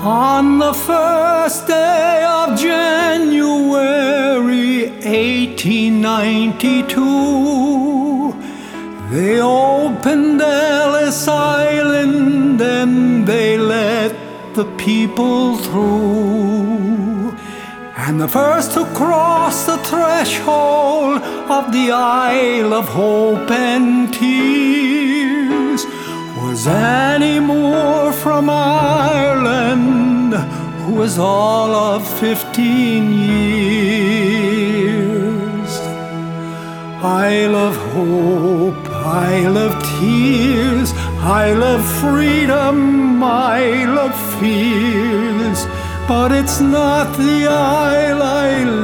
On the first day of January 1892, they opened Ellis Island and they let the people through. And the first to cross the threshold of the Isle of Hope and Tears was Annie Moore from Ireland, who was all of 15 years. Isle of hope, Isle of tears, Isle of freedom, Isle of fears, but it's not the isle I